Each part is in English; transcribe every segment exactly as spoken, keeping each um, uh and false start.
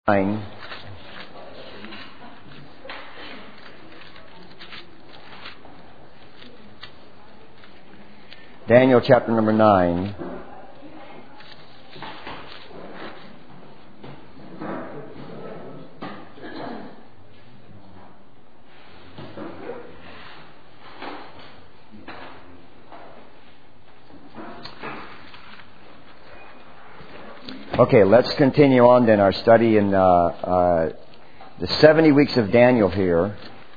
nine. Daniel chapter number nine. Okay, let's continue on then our study in uh, uh, the seventy weeks of Daniel here.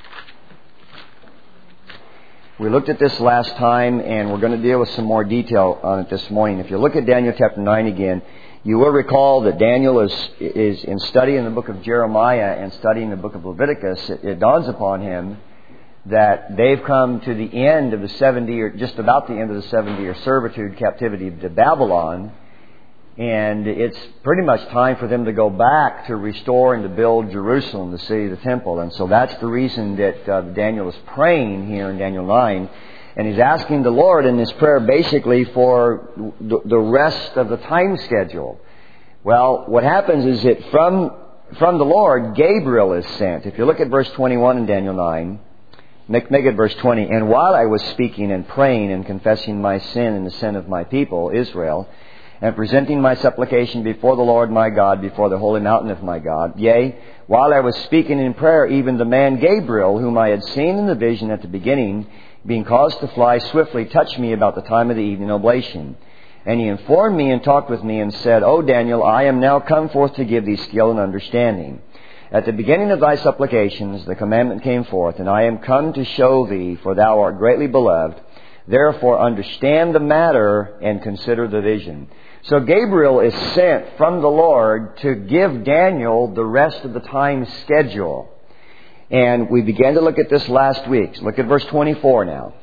We looked at this last time, and we're going to deal with some more detail on it this morning. If you look at Daniel chapter nine again, you will recall that Daniel is is in studying the book of Jeremiah and studying the book of Leviticus. It, it dawns upon him that they've come to the end of the seventy, or just about the end of the seventy-year servitude captivity to Babylon. And it's pretty much time for them to go back to restore and to build Jerusalem, the city of the temple. And so that's the reason that uh, Daniel is praying here in Daniel nine. And he's asking the Lord in this prayer basically for the, the rest of the time schedule. Well, what happens is that from, from the Lord, Gabriel is sent. If you look at verse twenty-one in Daniel nine, make, make it verse twenty. And while I was speaking and praying and confessing my sin and the sin of my people, Israel, and presenting my supplication before the Lord my God, before the holy mountain of my God. Yea, while I was speaking in prayer, even the man Gabriel, whom I had seen in the vision at the beginning, being caused to fly swiftly, touched me about the time of the evening oblation. And he informed me and talked with me and said, O Daniel, I am now come forth to give thee skill and understanding. At the beginning of thy supplications the commandment came forth, and I am come to show thee, for thou art greatly beloved. Therefore understand the matter and consider the vision. So Gabriel is sent from the Lord to give Daniel the rest of the time schedule. And we began to look at this last week. Look at verse twenty-four now.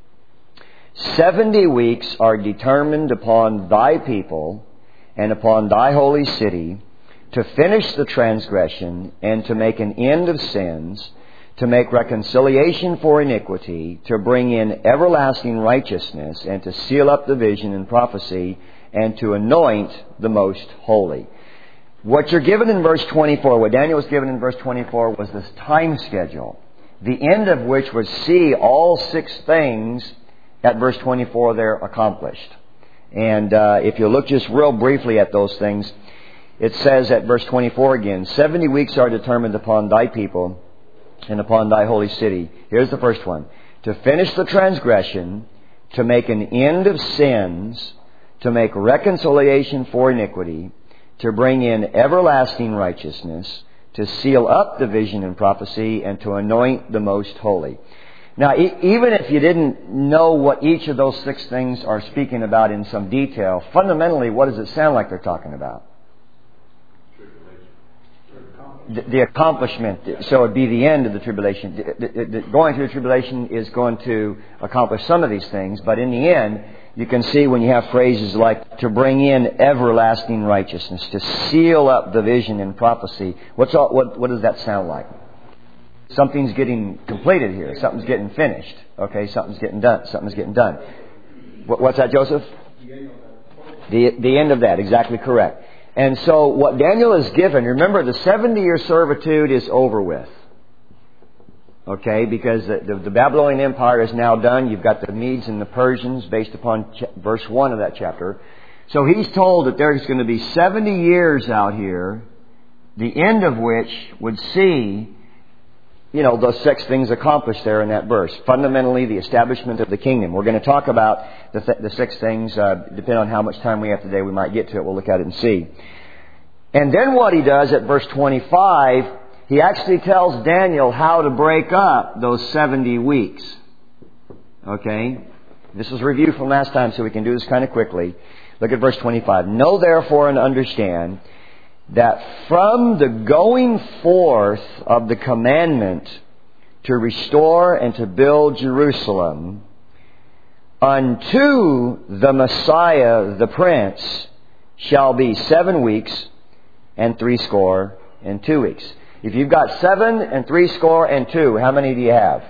Seventy weeks are determined upon thy people and upon thy holy city to finish the transgression and to make an end of sins, to make reconciliation for iniquity, to bring in everlasting righteousness, and to seal up the vision and prophecy, and to anoint the most holy. What you're given in verse twenty-four, what Daniel was given in verse twenty-four, was this time schedule, the end of which would see all six things at verse twenty-four there accomplished. And uh, if you look just real briefly at those things, it says at verse twenty-four again, seventy weeks are determined upon thy people and upon thy holy city. Here's the first one. To finish the transgression, to make an end of sins, to make reconciliation for iniquity, to bring in everlasting righteousness, to seal up the vision and prophecy, and to anoint the most holy. Now, e- even if you didn't know what each of those six things are speaking about in some detail, fundamentally, what does it sound like they're talking about? The, the accomplishment. So it would be the end of the tribulation. The, the, the, going through the tribulation is going to accomplish some of these things, but in the end, you can see when you have phrases like to bring in everlasting righteousness, to seal up the vision and prophecy. What's all, what, what does that sound like? Something's getting completed here. Something's getting finished. Okay, something's getting done. Something's getting done. What, what's that, Joseph? The, the end of that. Exactly correct. And so what Daniel is given, remember the seventy-year servitude is over with. Okay, because the, the, the Babylonian Empire is now done. You've got the Medes and the Persians based upon ch- verse one of that chapter. So he's told that there's going to be seventy years out here, the end of which would see, you know, those six things accomplished there in that verse. Fundamentally, the establishment of the kingdom. We're going to talk about the, th- the six things. Uh, depending on how much time we have today, we might get to it. We'll look at it and see. And then what he does at verse twenty-five, he actually tells Daniel how to break up those seventy weeks. Okay? This was reviewed from last time, so we can do this kind of quickly. Look at verse twenty-five. Know therefore and understand that from the going forth of the commandment to restore and to build Jerusalem unto the Messiah, the Prince, shall be seven weeks and threescore and two weeks. If you've got seven and threescore and two, how many do you have?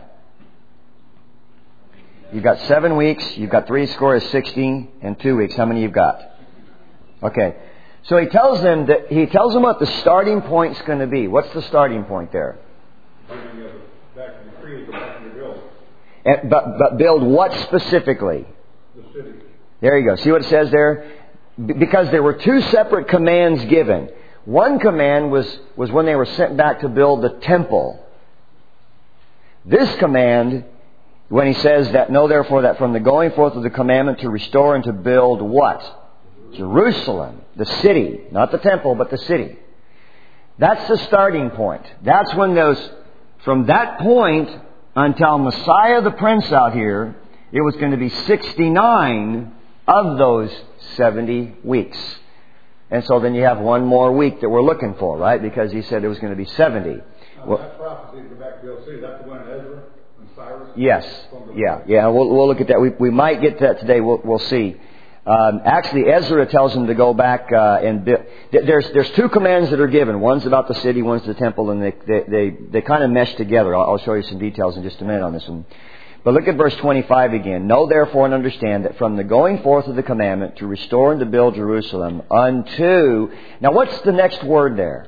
You've got seven weeks, you've got threescore is sixty, and two weeks. How many you've got? Okay. So he tells them that he tells them what the starting point's going to be. What's the starting point there? Back to the creed, back to the build. And, but, but build what specifically? The city. There you go. See what it says there? B- because there were two separate commands given. One command was, was when they were sent back to build the temple. This command, when he says that, know therefore that from the going forth of the commandment to restore and to build what? Jerusalem, the city, not the temple, but the city. That's the starting point. That's when those, from that point until Messiah the Prince out here, it was going to be sixty-nine of those seventy weeks. And so then you have one more week that we're looking for, right? Because he said it was going to be seventy. Now, well, that prophecy, go back to the city, that's the one in Ezra and Cyrus? Yes. Yeah, yeah. We'll, we'll look at that. We, we might get to that today. We'll, we'll see. Um, actually, Ezra tells them to go back uh, and build. There's there's two commands that are given. One's about the city, one's the temple, and they they they, they kind of mesh together. I'll, I'll show you some details in just a minute on this one. But look at verse twenty-five again. Know therefore and understand that from the going forth of the commandment to restore and to build Jerusalem unto... Now what's the next word there?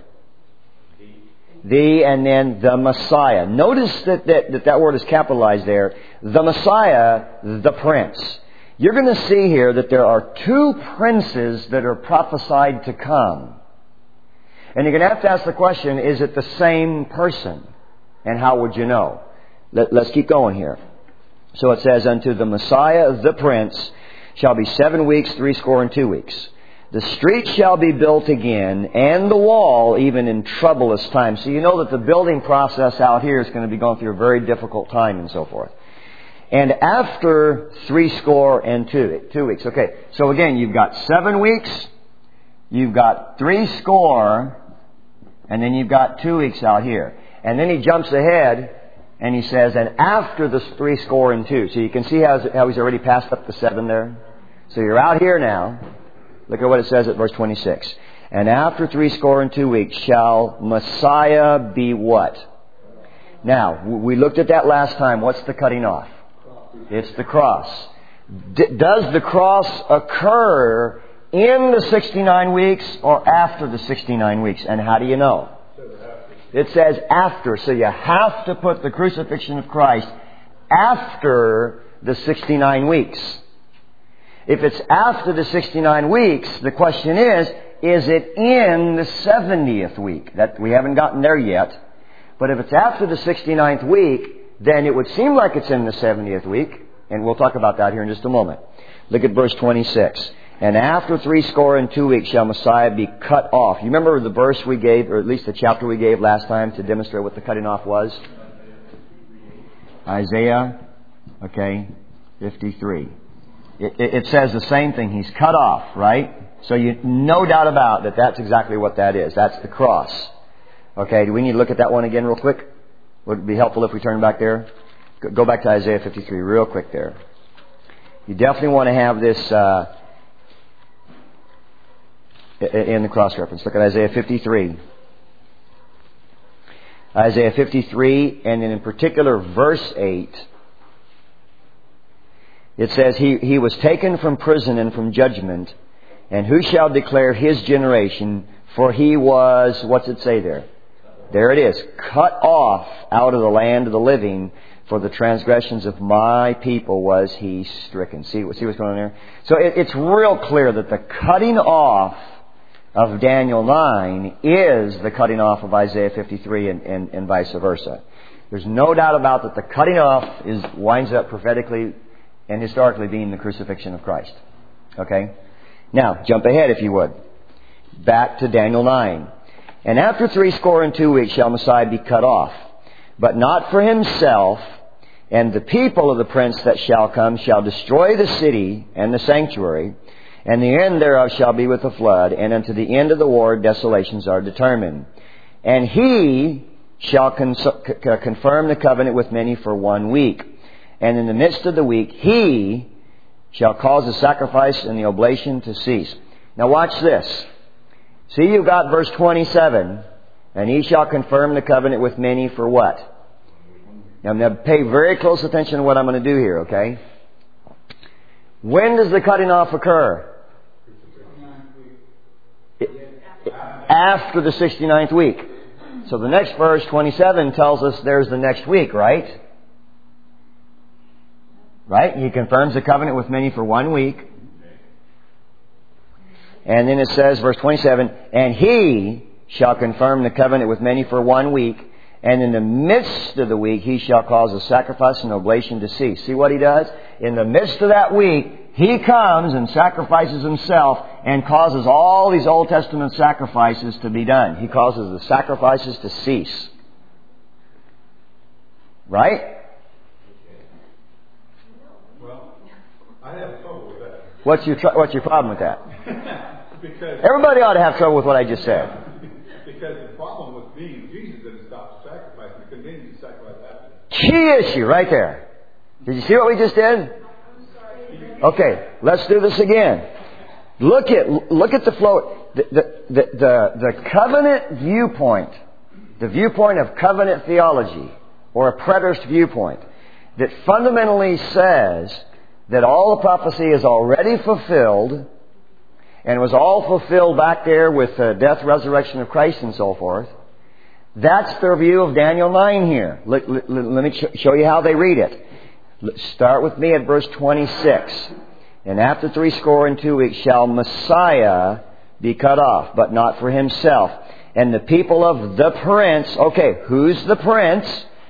The and then the Messiah. Notice that that, that, that word is capitalized there. The Messiah, the Prince. You're going to see here that there are two princes that are prophesied to come. And you're going to have to ask the question, is it the same person? And how would you know? Let, let's keep going here. So it says, unto the Messiah, the Prince, shall be seven weeks, threescore and two weeks. The street shall be built again, and the wall even in troublous times. So you know that the building process out here is going to be going through a very difficult time and so forth. And after threescore and two, two weeks. Okay, so again, you've got seven weeks, you've got threescore, and then you've got two weeks out here. And then he jumps ahead and he says, and after the threescore and two. So you can see how, how he's already passed up the seven there. So you're out here now. Look at what it says at verse twenty-six. And after threescore and two weeks shall Messiah be what? Now, we looked at that last time. What's the cutting off? It's the cross. D- does the cross occur in the sixty-nine weeks or after the sixty-nine weeks? And how do you know? It says after. So you have to put the crucifixion of Christ after the sixty-nine weeks. If it's after the sixty-nine weeks, the question is, is it in the seventieth week? That we haven't gotten there yet. But if it's after the sixty-ninth week, then it would seem like it's in the seventieth week. And we'll talk about that here in just a moment. Look at verse twenty-six. And after threescore and two weeks shall Messiah be cut off. You remember the verse we gave, or at least the chapter we gave last time to demonstrate what the cutting off was? Isaiah, okay, fifty-three. It, it, it says the same thing. He's cut off, right? So you no doubt about that that's exactly what that is. That's the cross. Okay, do we need to look at that one again real quick? Would it be helpful if we turn back there? Go back to Isaiah fifty-three real quick there. You definitely want to have this uh, in the cross-reference. Look at Isaiah fifty-three. Isaiah fifty-three, and in particular verse eight. It says, he, he was taken from prison and from judgment, and who shall declare his generation? For he was, what's it say there? There it is. Cut off out of the land of the living. For the transgressions of my people was he stricken. See, see what's going on there? So it, it's real clear that the cutting off of Daniel nine is the cutting off of Isaiah fifty-three and, and, and vice versa. There's no doubt about that the cutting off is winds up prophetically and historically being the crucifixion of Christ. Okay? Now, jump ahead if you would. Back to Daniel nine. And after threescore and two weeks shall Messiah be cut off, but not for himself, and the people of the prince that shall come shall destroy the city and the sanctuary, and the end thereof shall be with the flood, and unto the end of the war desolations are determined. And he shall con- confirm the covenant with many for one week. And in the midst of the week, he shall cause the sacrifice and the oblation to cease. Now watch this. See, you've got verse twenty-seven. And he shall confirm the covenant with many for what? Now I'm going to pay very close attention to what I'm going to do here, okay? When does the cutting off occur? after the sixty-ninth week. So the next verse, twenty-seven, tells us there's the next week, right? Right? He confirms the covenant with many for one week. And then it says, verse twenty-seven, and He shall confirm the covenant with many for one week, and in the midst of the week He shall cause the sacrifice and oblation to cease. See what He does? In the midst of that week, He comes and sacrifices Himself and causes all these Old Testament sacrifices to be done. He causes the sacrifices to cease. Right? Well, I have trouble with that. What's your tr- what's your problem with that? Because Everybody ought to have trouble with what I just said. because the problem with being Jesus didn't stop the sacrifice, and continues to sacrifice after. Key issue right there. Did you see what we just did? Okay, let's do this again. Look at look at the flow. The the the, the, the covenant viewpoint, the viewpoint of covenant theology, or a preterist viewpoint, that fundamentally says that all the prophecy is already fulfilled, and was all fulfilled back there with the death, resurrection of Christ and so forth. That's their view of Daniel nine here. Let, let, let me show you how they read it. Let's start with me at verse twenty-six. And after three score and two weeks shall Messiah be cut off, but not for himself. And the people of the prince... Okay, who's the prince?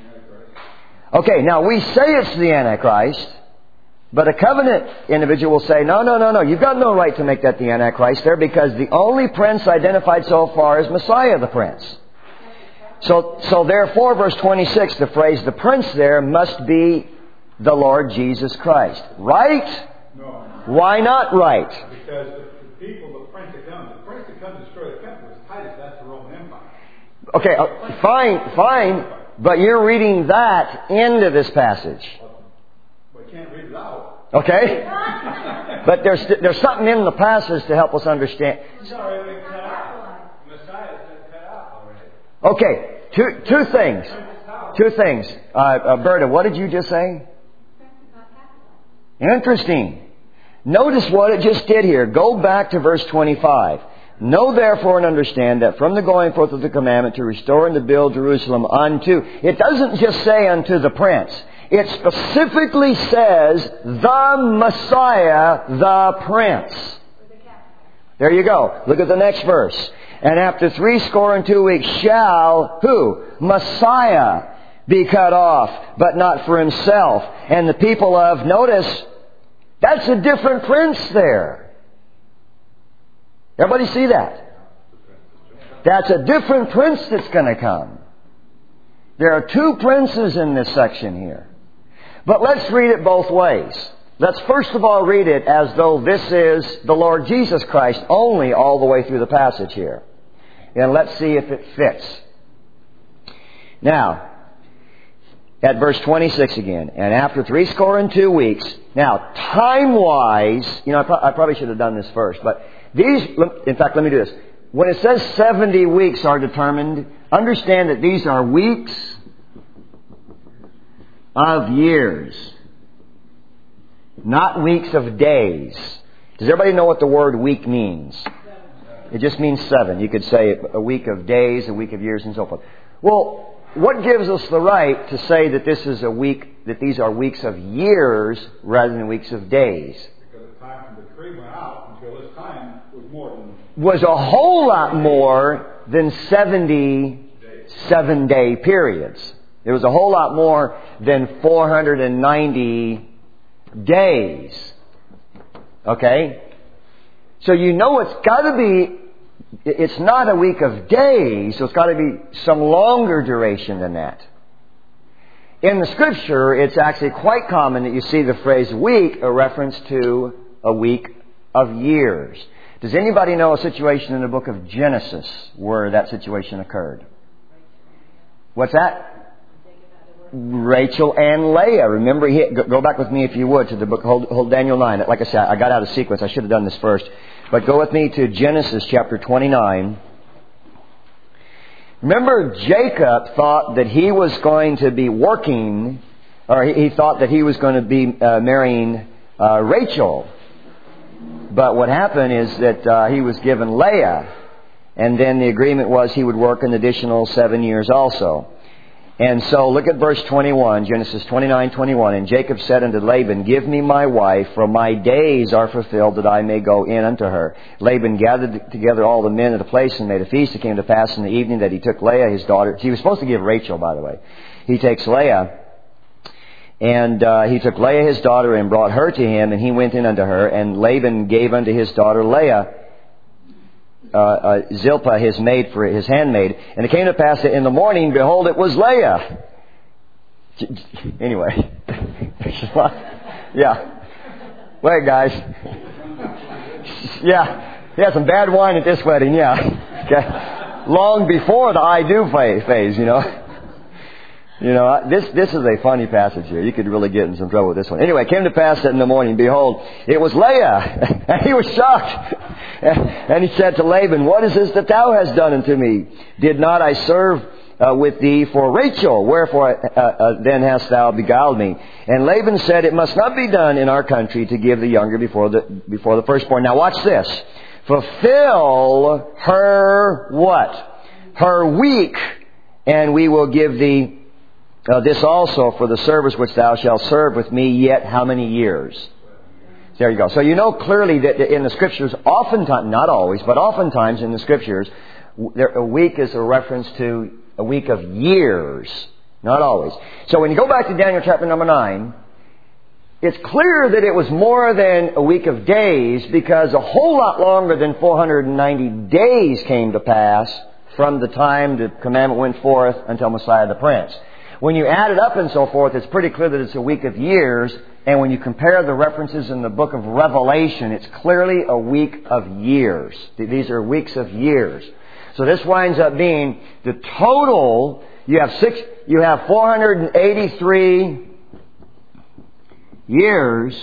Okay, now we say it's the Antichrist, but a covenant individual will say, no, no, no, no, you've got no right to make that the Antichrist there, because the only prince identified so far is Messiah the prince. So, so therefore, verse twenty-six, the phrase the prince there must be the Lord Jesus Christ. Right? No. Why not right? Because the, the people, the prince that comes, the prince that comes to destroy the temple is Titus. That's the Roman Empire. Okay, uh, fine, fine, but you're reading that into this passage. Well, you can't read it out. Okay? But there's there's something in the passage to help us understand. Sorry, been cut out. Messiah's been cut out already. Okay, two two things. Two things. Uh, uh, Berta, what did you just say? Interesting. Notice what it just did here. Go back to verse twenty-five. Know therefore and understand that from the going forth of the commandment to restore and to build Jerusalem unto... It doesn't just say unto the prince. It specifically says the Messiah, the prince. There you go. Look at the next verse. And after three score and two weeks shall, who? Messiah be cut off, but not for himself. And the people of, notice, that's a different prince there. Everybody see that? That's a different prince that's going to come. There are two princes in this section here. But let's read it both ways. Let's first of all read it as though this is the Lord Jesus Christ only all the way through the passage here. And let's see if it fits. Now, at verse twenty-six again. And after three score and two weeks. Now, time-wise, you know, I, pro- I probably should have done this first. But these, in fact, let me do this. When it says seventy weeks are determined, understand that these are weeks of years. Not weeks of days. Does everybody know what the word week means? It just means seven. You could say a week of days, a week of years, and so forth. Well, what gives us the right to say that this is a week, that these are weeks of years rather than weeks of days? Because the time from the decree went out until this time was more than... Was a whole lot more than seventy-seven day periods. It was a whole lot more than four hundred ninety days. Okay? So you know it's got to be... It's not a week of days, so it's got to be some longer duration than that. In the Scripture, it's actually quite common that you see the phrase week a reference to a week of years. Does anybody know a situation in the book of Genesis where that situation occurred? What's that? Rachel and Leah. Remember, he, go back with me if you would to the book, hold, hold Daniel nine. Like I said, I got out of sequence. I should have done this first. But go with me to Genesis chapter twenty-nine. Remember, Jacob thought that he was going to be working, or he, he thought that he was going to be uh, marrying uh, Rachel. But what happened is that uh, he was given Leah. And then the agreement was he would work an additional seven years also. And so look at verse twenty-one, Genesis twenty-nine twenty-one. And Jacob said unto Laban, Give me my wife, for my days are fulfilled, that I may go in unto her. Laban gathered together all the men of the place and made a feast. It came to pass in the evening that he took Leah, his daughter. He was supposed to give Rachel, by the way. He takes Leah, and uh, he took Leah his daughter and brought her to him, and he went in unto her. And Laban gave unto his daughter Leah Uh, uh, Zilpah, his maid, for his handmaid. And it came to pass that in the morning, behold, it was Leah. Anyway. Yeah. Wait, guys. Yeah. He had some bad wine at this wedding, yeah. Okay. Long before the I do phase, you know. You know, this this is a funny passage here. You could really get in some trouble with this one. Anyway, it came to pass that in the morning, behold, it was Leah. And he was shocked. And he said to Laban, What is this that thou hast done unto me? Did not I serve uh, with thee for Rachel? Wherefore uh, uh, then hast thou beguiled me? And Laban said, It must not be done in our country to give the younger before the before the firstborn. Now watch this. Fulfill her what? Her week, and we will give thee Uh, this also for the service which thou shalt serve with me yet how many years? There you go. So you know clearly that in the Scriptures, oftentimes, not always, but oftentimes in the Scriptures, there, a week is a reference to a week of years. Not always. So when you go back to Daniel chapter number nine, it's clear that it was more than a week of days, because a whole lot longer than four hundred ninety days came to pass from the time the commandment went forth until Messiah the Prince. When you add it up and so forth, it's pretty clear that it's a week of years. And when you compare the references in the book of Revelation, it's clearly a week of years. These are weeks of years. So this winds up being the total. You have six. You have four hundred eighty-three years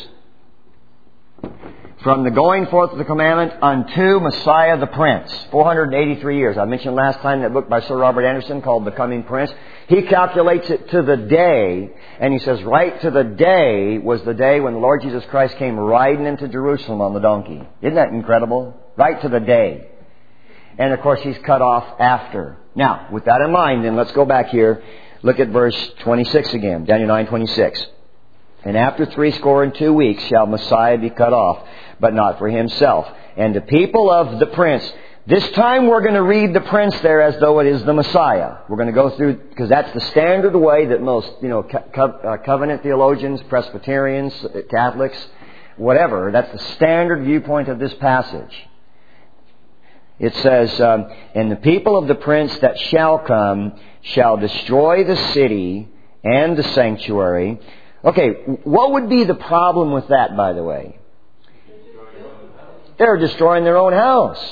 from the going forth of the commandment unto Messiah the Prince. four hundred eighty-three years. I mentioned last time that book by Sir Robert Anderson called The Coming Prince. He calculates it to the day, and he says right to the day was the day when the Lord Jesus Christ came riding into Jerusalem on the donkey. Isn't that incredible? Right to the day. And of course he's cut off after. Now, with that in mind, then let's go back here. Look at verse twenty-six again. Daniel nine twenty-six. And after threescore and two weeks shall Messiah be cut off, but not for himself. And the people of the prince. This time we're going to read the prince there as though it is the Messiah. We're going to go through, because that's the standard way that most, you know, co- uh, covenant theologians, Presbyterians, Catholics, whatever, that's the standard viewpoint of this passage. It says, um, And the people of the prince that shall come shall destroy the city and the sanctuary. Okay, what would be the problem with that, by the way? They're destroying their own house.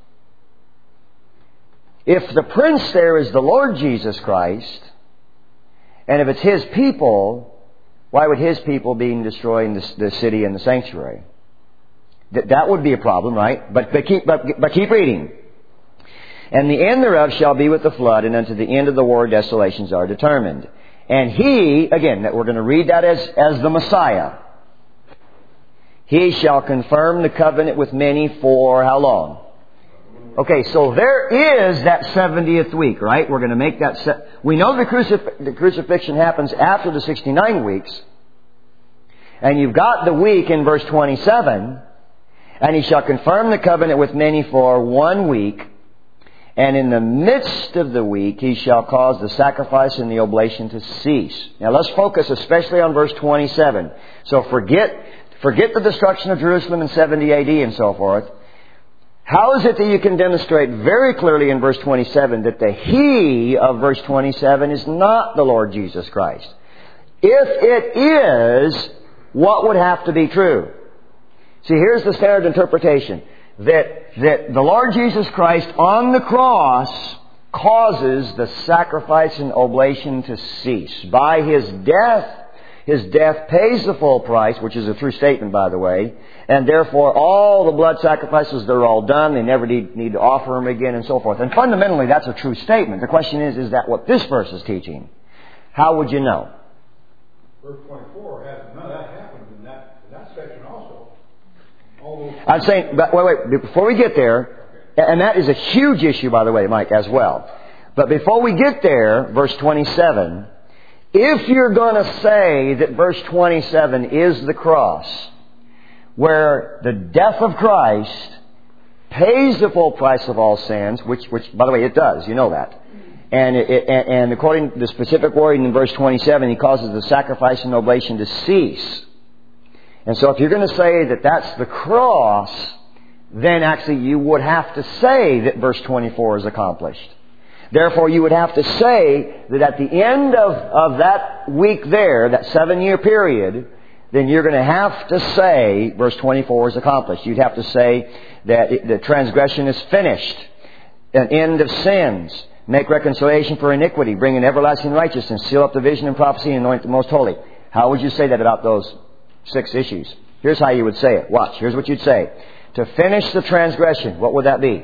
If the prince there is the Lord Jesus Christ, and if it's His people, why would His people be destroying the, the city and the sanctuary? That, that would be a problem, right? But, but, keep, but, but keep reading. And the end thereof shall be with the flood, and unto the end of the war desolations are determined. And He, again, that we're going to read that as, as the Messiah. He shall confirm the covenant with many for how long? Okay, so there is that seventieth week, right? We're going to make that... Se- we know the, crucif- the crucifixion happens after the sixty-nine weeks. And you've got the week in verse twenty-seven. And He shall confirm the covenant with many for one week. And in the midst of the week, He shall cause the sacrifice and the oblation to cease. Now let's focus especially on verse twenty-seven. So forget, forget the destruction of Jerusalem in seventy A D and so forth. How is it that you can demonstrate very clearly in verse twenty-seven that the He of verse twenty-seven is not the Lord Jesus Christ? If it is, what would have to be true? See, here's the standard interpretation. That, that the Lord Jesus Christ on the cross causes the sacrifice and oblation to cease. By His death, His death pays the full price, which is a true statement, by the way. And therefore, all the blood sacrifices, they're all done. They never need, need to offer them again and so forth. And fundamentally, that's a true statement. The question is, is that what this verse is teaching? How would you know? Verse twenty-four has none of that happened in that, in that section also. All those I'm saying, but wait, wait, before we get there, And that is a huge issue, by the way, Mike, as well. But before we get there, verse twenty-seven, if you're going to say that verse twenty-seven is the cross, where the death of Christ pays the full price of all sins, which, which by the way, it does. You know that. And, it, it, and according to the specific wording in verse twenty-seven, He causes the sacrifice and oblation to cease. And so if you're going to say that that's the cross, then actually you would have to say that verse twenty-four is accomplished. Therefore, you would have to say that at the end of, of that week there, that seven-year period, then you're going to have to say verse twenty-four is accomplished. You'd have to say that it, the transgression is finished, an end of sins, make reconciliation for iniquity, bring in everlasting righteousness, seal up the vision and prophecy, and anoint the most holy. How would you say that about those six issues? Here's how you would say it. Watch. Here's what you'd say. To finish the transgression, what would that be?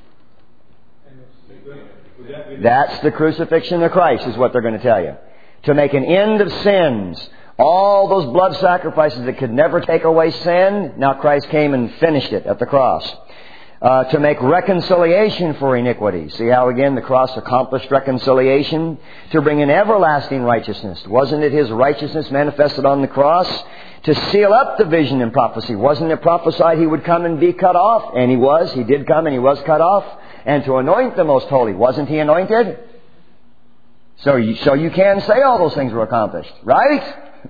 That's the crucifixion of Christ, is what they're going to tell you. To make an end of sins, all those blood sacrifices that could never take away sin, now Christ came and finished it at the cross. Uh, to make reconciliation for iniquity. See how again the cross accomplished reconciliation? To bring in everlasting righteousness. Wasn't it His righteousness manifested on the cross? To seal up the vision and prophecy. Wasn't it prophesied He would come and be cut off? And He was. He did come and He was cut off. And to anoint the most holy. Wasn't He anointed? So you, so you can say all those things were accomplished. Right?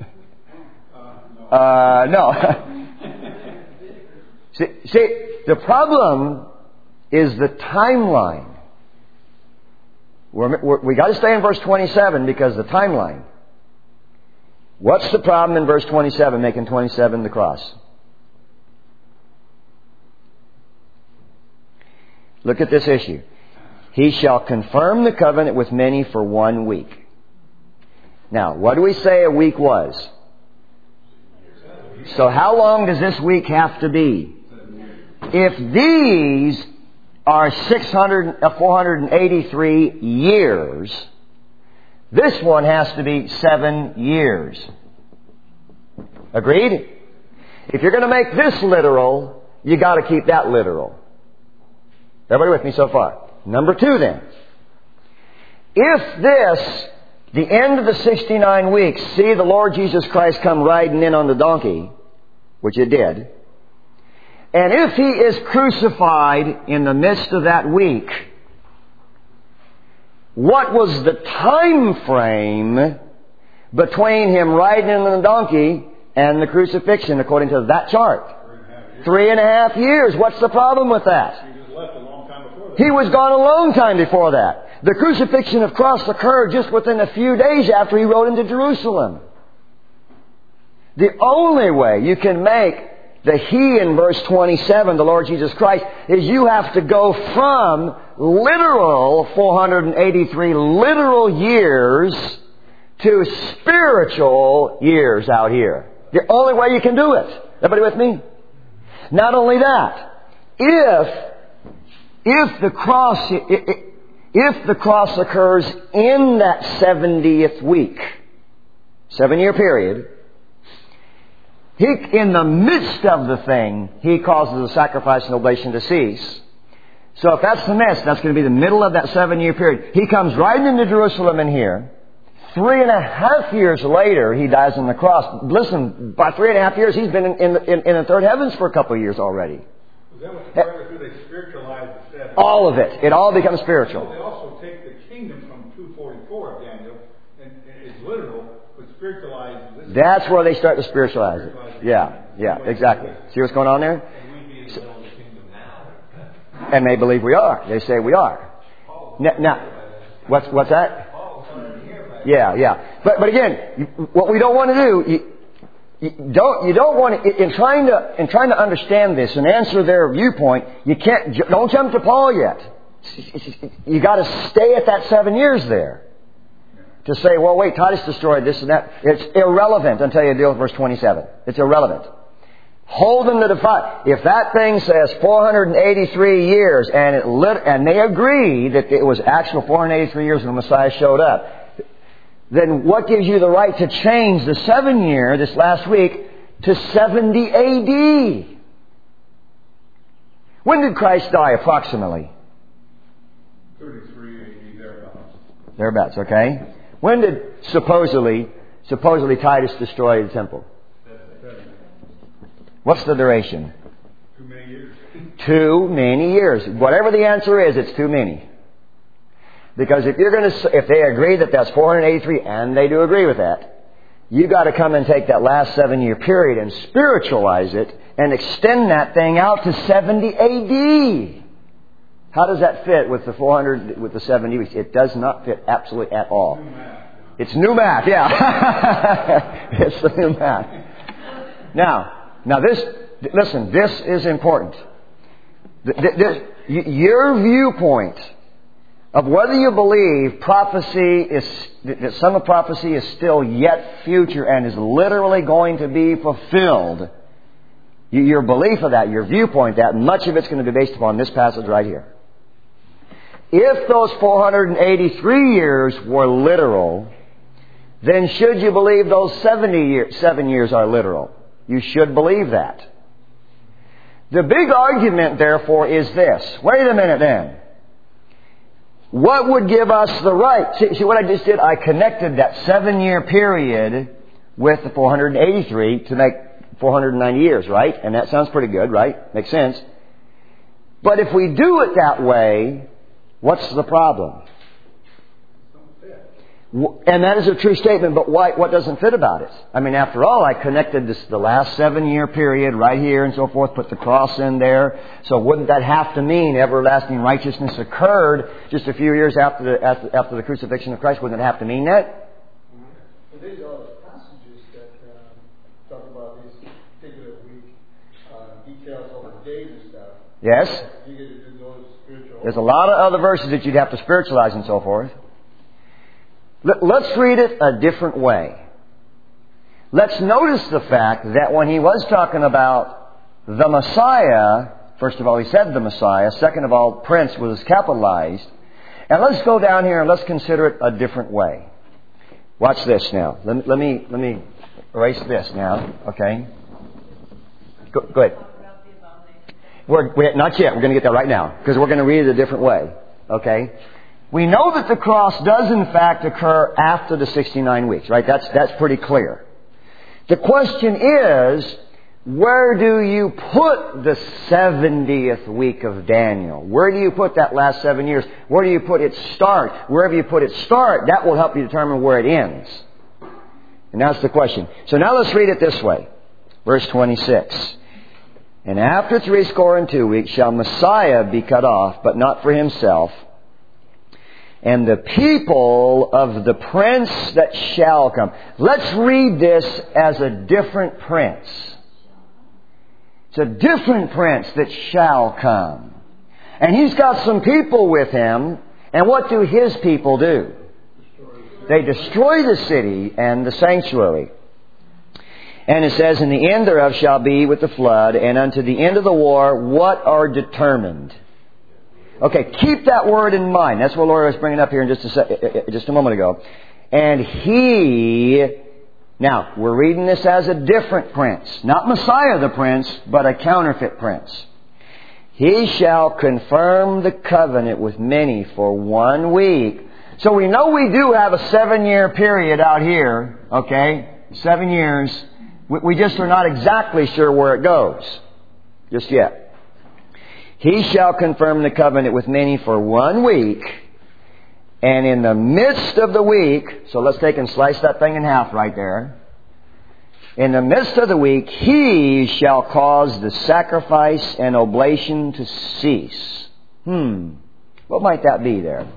Uh, no. see, see, the problem is the timeline. We're, we're, we got to stay in verse twenty-seven because the timeline. What's the problem in verse twenty-seven, making twenty-seven the cross? Look at this issue. He shall confirm the covenant with many for one week. Now, what do we say a week was? So how long does this week have to be? If these are six hundred, four hundred eighty-three years, this one has to be seven years. Agreed? If you're going to make this literal, you got to keep that literal. Everybody with me so far? Number two then. If this, the end of the sixty-nine weeks, see the Lord Jesus Christ come riding in on the donkey, which it did, and if He is crucified in the midst of that week, what was the time frame between Him riding in on the donkey and the crucifixion according to that chart? Three and a half years. What's the problem with that? He was left a long time before that. He was gone a long time before that. The crucifixion of Christ occurred just within a few days after He rode into Jerusalem. The only way you can make the He in verse twenty-seven, the Lord Jesus Christ, is you have to go from literal four hundred eighty-three literal years to spiritual years out here. The only way you can do it. Everybody with me? Not only that, if if the cross if the cross occurs in that seventieth week, seven year period, He, in the midst of the thing, He causes the sacrifice and oblation to cease. So if that's the midst, that's going to be the middle of that seven-year period. He comes right into Jerusalem in here. Three and a half years later, He dies on the cross. Listen, by three and a half years, He's been in, in, in, in the third heavens for a couple of years already. Was that what the they spiritualized the seven? All of it. It all becomes spiritual. They also take the kingdom from two forty-four of Daniel, and, and it's literal, but spiritualize this. That's where they start to spiritualize it. Yeah, yeah, exactly. See what's going on there? And we be in the middle of the kingdom now. And they believe we are. They say we are. Now, now what's what's that? Yeah, yeah. But but again, what we don't want to do, you, you don't you don't want to in trying to in trying to understand this and answer their viewpoint. You can't don't jump to Paul yet. You got to stay at that seven years there. To say, well, wait, Titus destroyed this and that. It's irrelevant until you deal with verse twenty-seven. It's irrelevant. Hold them to the fight. If that thing says four hundred eighty-three years, and it lit, and they agree that it was actual four hundred eighty-three years when the Messiah showed up, then what gives you the right to change the seven year, this last week, to seventy A D? When did Christ die, approximately? thirty-three A D, thereabouts. Thereabouts, okay. When did supposedly, supposedly Titus destroy the temple? What's the duration? Too many years. Too many years. Whatever the answer is, it's too many. Because if you're going to, if they agree that that's four hundred eighty-three, and they do agree with that, you got to come and take that last seven-year period and spiritualize it and extend that thing out to seventy A D. How does that fit with the four hundred, with the seventy weeks? It does not fit absolutely at all. New math. It's new math, yeah. It's the new math. Now, now this, listen, this is important. This, your viewpoint of whether you believe prophecy is, that some of prophecy is still yet future and is literally going to be fulfilled, your belief of that, your viewpoint that, much of it's going to be based upon this passage right here. If those four hundred eighty-three years were literal, then should you believe those seventy years, seven years are literal? You should believe that. The big argument, therefore, is this. Wait a minute then. What would give us the right? See, see what I just did? I connected that seven-year period with the four hundred eighty-three to make four hundred ninety years, right? And that sounds pretty good, right? Makes sense. But if we do it that way, what's the problem? And that is a true statement, but why, what doesn't fit about it? I mean, after all, I connected this, the last seven-year period right here and so forth, put the cross in there. So wouldn't that have to mean everlasting righteousness occurred just a few years after the, after, after the crucifixion of Christ? Wouldn't it have to mean that? Well, these are the passages that uh, talk about these particular week uh, details over days and stuff. Yes. You get to do those spiritual. There's a lot of other verses that you'd have to spiritualize and so forth. Let's read it a different way. Let's notice the fact that when he was talking about the Messiah, first of all, he said the Messiah. Second of all, Prince was capitalized. And let's go down here and let's consider it a different way. Watch this now. Let me let me, let me erase this now. Okay. Go, go ahead. We're, we're not yet. We're going to get there right now because we're going to read it a different way. Okay. We know that the cross does in fact occur after the sixty-nine weeks, right? That's, that's pretty clear. The question is, where do you put the seventieth week of Daniel? Where do you put that last seven years? Where do you put its start? Wherever you put its start, that will help you determine where it ends. And that's the question. So now let's read it this way. Verse twenty-six. And after threescore and two weeks shall Messiah be cut off, but not for himself. And the people of the prince that shall come. Let's read this as a different prince. It's a different prince that shall come. And he's got some people with him. And what do his people do? They destroy the city and the sanctuary. And it says, in the end thereof shall be with the flood, and unto the end of the war, what are determined? Okay, keep that word in mind. That's what Laura was bringing up here in just a, sec- just a moment ago. And he... Now, we're reading this as a different prince. Not Messiah the prince, but a counterfeit prince. He shall confirm the covenant with many for one week. So we know we do have a seven-year period out here. Okay? Seven years. We, we just are not exactly sure where it goes. Just yet. He shall confirm the covenant with many for one week. And in the midst of the week, so let's take and slice that thing in half right there. In the midst of the week, he shall cause the sacrifice and oblation to cease. Hmm. What might that be there?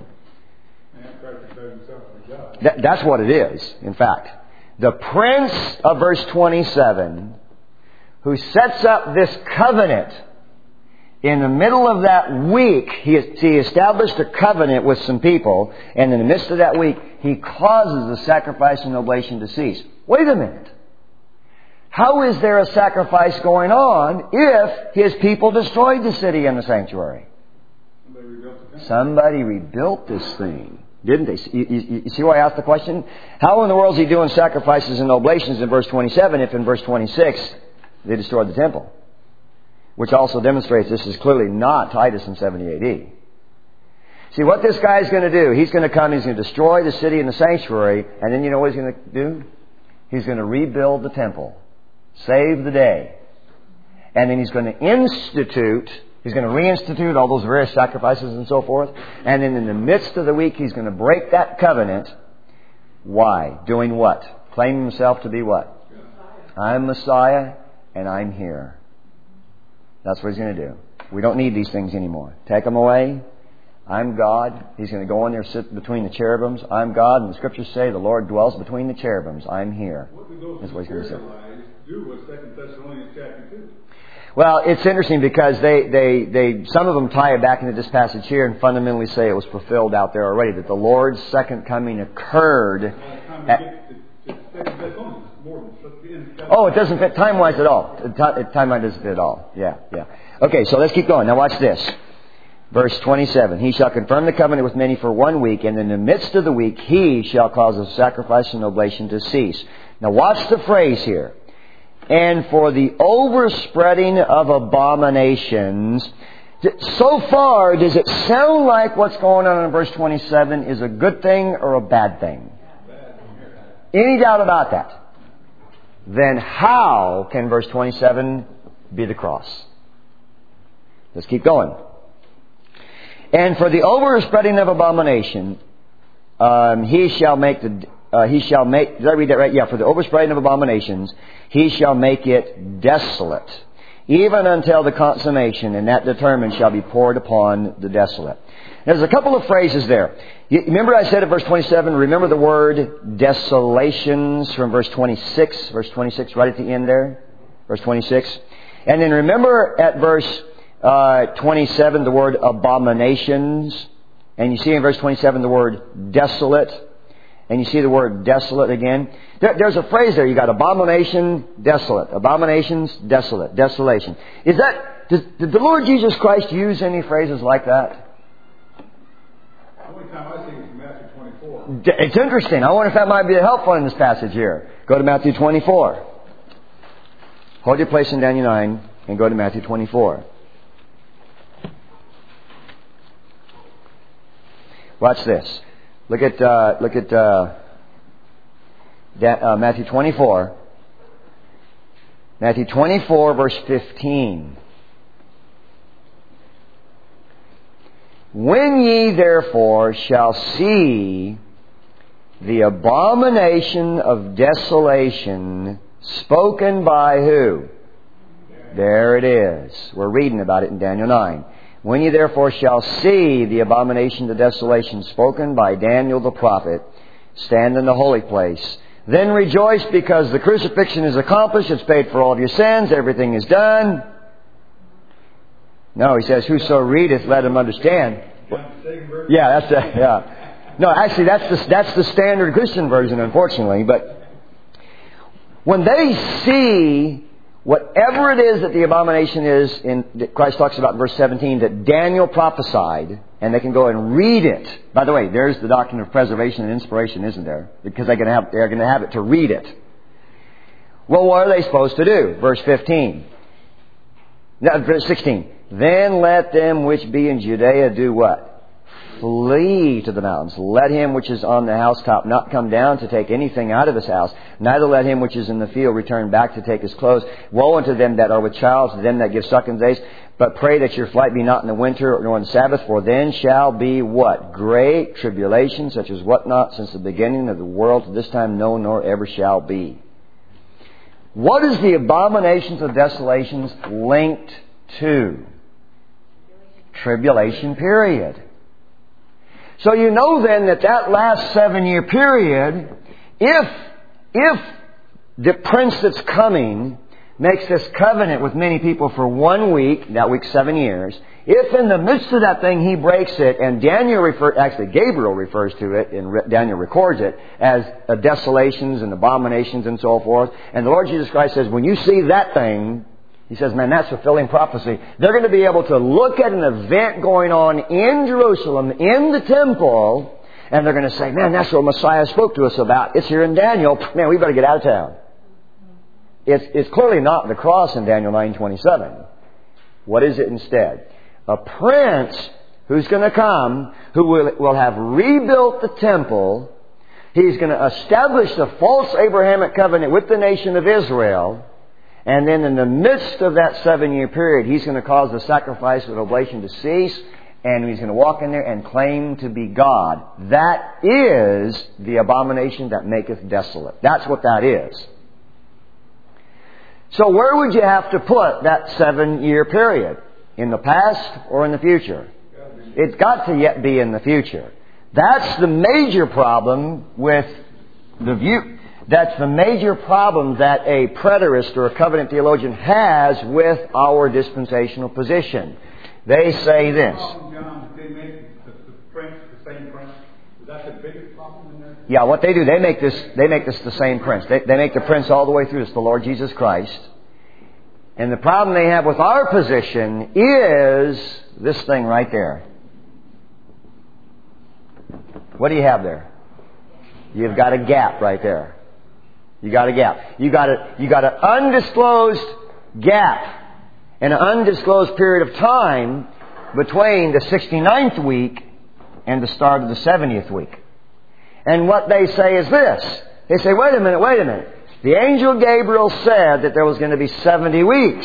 That, that's what it is, in fact. The prince of verse twenty-seven, who sets up this covenant. In the middle of that week, he, he established a covenant with some people, and in the midst of that week, he causes the sacrifice and oblation to cease. Wait a minute. How is there a sacrifice going on if his people destroyed the city and the sanctuary? Somebody rebuilt the Somebody rebuilt this thing, didn't they? You, you, you see why I asked the question? How in the world is he doing sacrifices and oblations in verse twenty-seven if in verse twenty-six they destroyed the temple? which also demonstrates this is clearly not Titus in seventy A D. See, what this guy's going to do, he's going to come, he's going to destroy the city and the sanctuary, and then you know what he's going to do? He's going to rebuild the temple. Save the day. And then he's going to institute, he's going to reinstitute all those various sacrifices and so forth. And then in the midst of the week, he's going to break that covenant. Why? Doing what? Claiming himself to be what? I'm Messiah, and I'm here. That's what he's going to do. We don't need these things anymore. Take them away. I'm God. He's going to go in there, sit between the cherubims. I'm God. And the Scriptures say the Lord dwells between the cherubims. I'm here. What did those That's what he's going to say. do with Second Thessalonians chapter two? Well, it's interesting because they, they, they, some of them tie it back into this passage here and fundamentally say it was fulfilled out there already, that the Lord's second coming occurred. At, oh, it doesn't fit time-wise at all. Time-wise doesn't fit at all. Yeah, yeah. Okay, so let's keep going. Now watch this. Verse twenty-seven, He shall confirm the covenant with many for one week, and in the midst of the week He shall cause the sacrifice and oblation to cease. Now watch the phrase here. And for the overspreading of abominations. So far, does it sound like what's going on in verse twenty-seven is a good thing or a bad thing? Any doubt about that? Then how can verse twenty-seven be the cross? Let's keep going. And for the overspreading of abomination, um, he shall make the uh, he shall make. Did I read that right? Yeah. For the overspreading of abominations, he shall make it desolate, even until the consummation, and that determined shall be poured upon the desolate. There's a couple of phrases there. You, remember I said at verse twenty-seven, remember the word desolations from verse twenty-six, verse twenty-six right at the end there, verse twenty-six. And then remember at verse uh, twenty-seven the word abominations. And you see in verse twenty-seven the word desolate. And you see the word desolate again. There, there's a phrase there. You got abomination, desolate. Abominations, desolate. Desolation. Is that, does, did the Lord Jesus Christ use any phrases like that? The only time I see it is Matthew twenty-four. It's interesting. I wonder if that might be helpful in this passage here. Go to Matthew twenty-four. Hold your place in Daniel nine and go to Matthew twenty-four. Watch this. Look at uh, look at uh, da- uh, Matthew twenty-four. Matthew twenty-four, verse fifteen. When ye therefore shall see the abomination of desolation spoken by who? There it is. We're reading about it in Daniel nine. When ye therefore shall see the abomination of desolation spoken by Daniel the prophet, stand in the holy place. Then rejoice because the crucifixion is accomplished. It's paid for all of your sins. Everything is done. No, he says, whoso readeth, let him understand. Yeah, that's a, yeah. No, actually, that's the, that's the standard Christian version, unfortunately. But when they see whatever it is that the abomination is, in, that Christ talks about in verse seventeen, that Daniel prophesied, and they can go and read it. By the way, there's the doctrine of preservation and inspiration, isn't there? Because they're going to have, they're going to have it to read it. Well, what are they supposed to do? Verse fifteen. No, verse sixteen. Then let them which be in Judea do what? Flee to the mountains. Let him which is on the housetop not come down to take anything out of his house. Neither let him which is in the field return back to take his clothes. Woe unto them that are with child, to them that give suck in days. But pray that your flight be not in the winter nor in the Sabbath, for then shall be what? Great tribulation, such as what not since the beginning of the world to this time no, nor ever shall be. What is the abominations of desolations linked to? Tribulation period. So you know then that that last seven year period, if, if the prince that's coming makes this covenant with many people for one week, that week's seven years, if in the midst of that thing he breaks it, and Daniel refer, actually Gabriel refers to it, and Daniel records it, as uh, desolations and abominations and so forth, and the Lord Jesus Christ says, when you see that thing, he says, man, that's fulfilling prophecy. They're going to be able to look at an event going on in Jerusalem, in the temple, and they're going to say, man, that's what Messiah spoke to us about. It's here in Daniel. Man, we better get out of town. It's, it's clearly not the cross in Daniel nine twenty-seven. What is it instead? A prince who's going to come, who will, will have rebuilt the temple. He's going to establish the false Abrahamic covenant with the nation of Israel. And then in the midst of that seven-year period, He's going to cause the sacrifice of oblation to cease. And He's going to walk in there and claim to be God. That is the abomination that maketh desolate. That's what that is. So where would you have to put that seven-year period? In the past or in the future? It's got to yet be in the future. That's the major problem with the view. That's the major problem that a preterist or a covenant theologian has with our dispensational position. They say this. John, they make the, the prince the same prince. Is that the biggest problem in there? Yeah, what they do, they make this, they make this the same prince. They, they make the prince all the way through. It's the Lord Jesus Christ. And the problem they have with our position is this thing right there. What do you have there? You've got a gap right there. You got a gap. You got a, you got an undisclosed gap. An undisclosed period of time between the sixty-ninth week and the start of the seventieth week. And what they say is this. They say, wait a minute, wait a minute. The angel Gabriel said that there was going to be seventy weeks.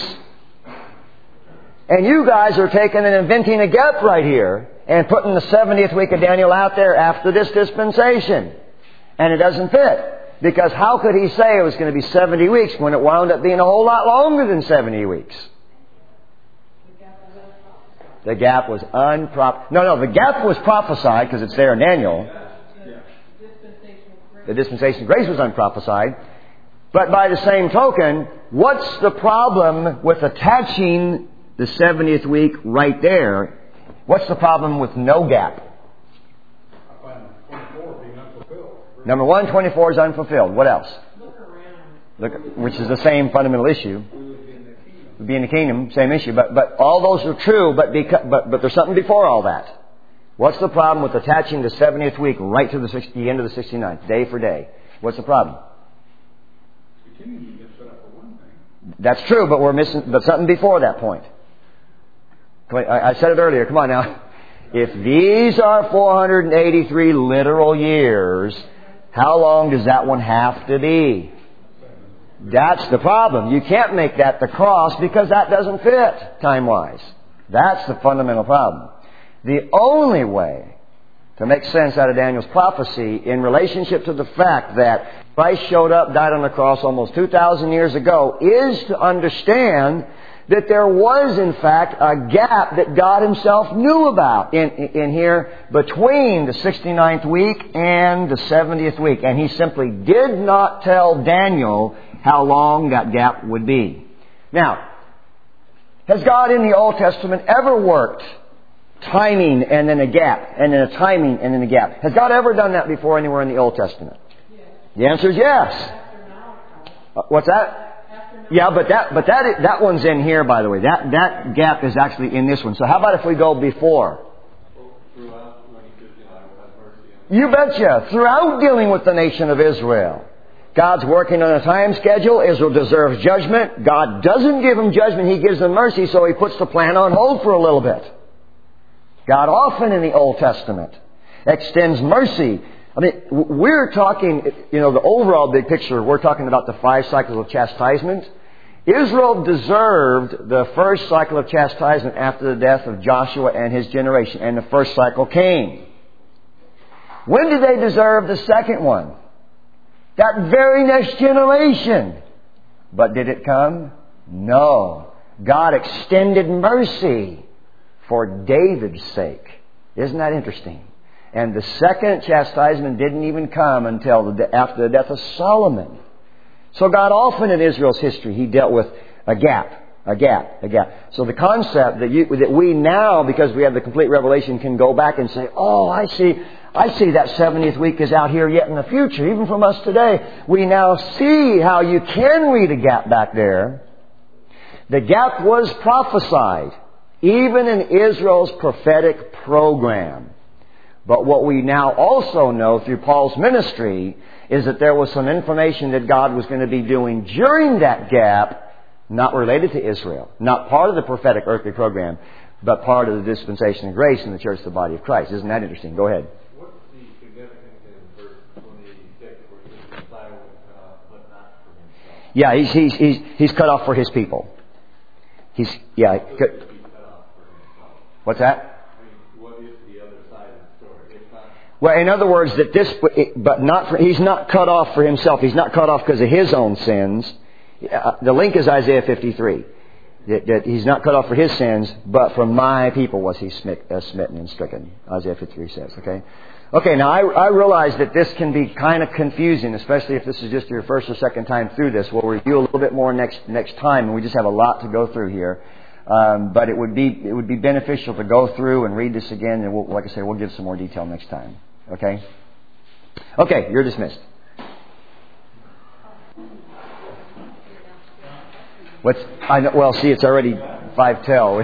And you guys are taking and inventing a gap right here and putting the seventieth week of Daniel out there after this dispensation. And it doesn't fit. Because how could he say it was going to be seventy weeks when it wound up being a whole lot longer than seventy weeks? The gap was unprop... No, no, the gap was prophesied because it's there in Daniel. The dispensation of grace was unprophesied. But by the same token, what's the problem with attaching the seventieth week right there? What's the problem with no gap? I find twenty-four being unfulfilled. Number one, twenty-four is unfulfilled. What else? Look, which is the same fundamental issue. Would be in the kingdom, same issue. But but all those are true, but because, but but there's something before all that. What's the problem with attaching the seventieth week right to the, sixty, the end of the sixty-ninth, day for day? What's the problem? The kingdom gets set up for one thing. That's true, but we're missing. But something before that point. Come on, I, I said it earlier. Come on now. If these are four hundred eighty-three literal years, how long does that one have to be? That's the problem. You can't make that the cross because that doesn't fit time-wise. That's the fundamental problem. The only way to make sense out of Daniel's prophecy in relationship to the fact that Christ showed up, died on the cross almost two thousand years ago, is to understand that there was, in fact, a gap that God Himself knew about in, in here between the sixty-ninth week and the seventieth week. And He simply did not tell Daniel how long that gap would be. Now, has God in the Old Testament ever worked timing and then a gap, and then a timing and then a gap? Has God ever done that before anywhere in the Old Testament? Yes. The answer is yes. Uh, what's that? Yeah, but that but that that one's in here, by the way. That that gap is actually in this one. So how about if we go before? You betcha. Throughout dealing with the nation of Israel, God's working on a time schedule. Israel deserves judgment. God doesn't give them judgment. He gives them mercy, so He puts the plan on hold for a little bit. God often in the Old Testament extends mercy. I mean, we're talking, you know, the overall big picture, we're talking about the five cycles of chastisement. Israel deserved the first cycle of chastisement after the death of Joshua and his generation, and the first cycle came. When did they deserve the second one? That very next generation. But did it come? No. God extended mercy for David's sake. Isn't that interesting? And the second chastisement didn't even come until the, after the death of Solomon. So God often in Israel's history, He dealt with a gap, a gap, a gap. So the concept that, you, that we now, because we have the complete revelation, can go back and say, oh, I see... I see that seventieth week is out here yet in the future, even from us today. We now see how you can read a gap back there. The gap was prophesied, even in Israel's prophetic program. But what we now also know through Paul's ministry is that there was some information that God was going to be doing during that gap Not related to Israel. Not part of the prophetic earthly program, but part of the dispensation of grace in the church, the body of Christ. Isn't that interesting? Go ahead. What's the significance in verse twenty-six where it says the Messiah was cut off, but not for himself? Yeah, he's, he's, he's, he's cut off for his people. He's, yeah. So he could be cut off for himself. What's that? I mean, what is the other side of the story? It's not. Well, in other words, that this, but not for, he's not cut off for himself. He's not cut off because of his own sins. Uh, the link is Isaiah fifty-three. That, that he's not cut off for his sins, but for my people was he smit, uh, smitten and stricken. Isaiah fifty-three says, okay? Okay, now I, I realize that this can be kind of confusing, especially if this is just your first or second time through this. We'll review a little bit more next next time, and we just have a lot to go through here. Um, but it would be it would be beneficial to go through and read this again, and we'll, like I say, we'll give some more detail next time. Okay? Okay, you're dismissed. What's I know, well, see, it's already five till.